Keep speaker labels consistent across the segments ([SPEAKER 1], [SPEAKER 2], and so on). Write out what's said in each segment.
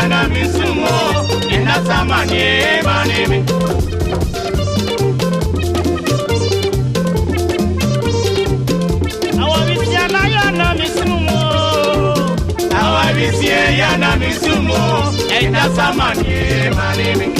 [SPEAKER 1] yana misumo ina samanye manemi awabisiana yana misumo awabisiana yana misumo ina samanye manemi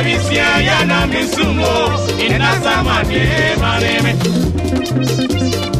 [SPEAKER 1] Yana misumo ina samanye maneme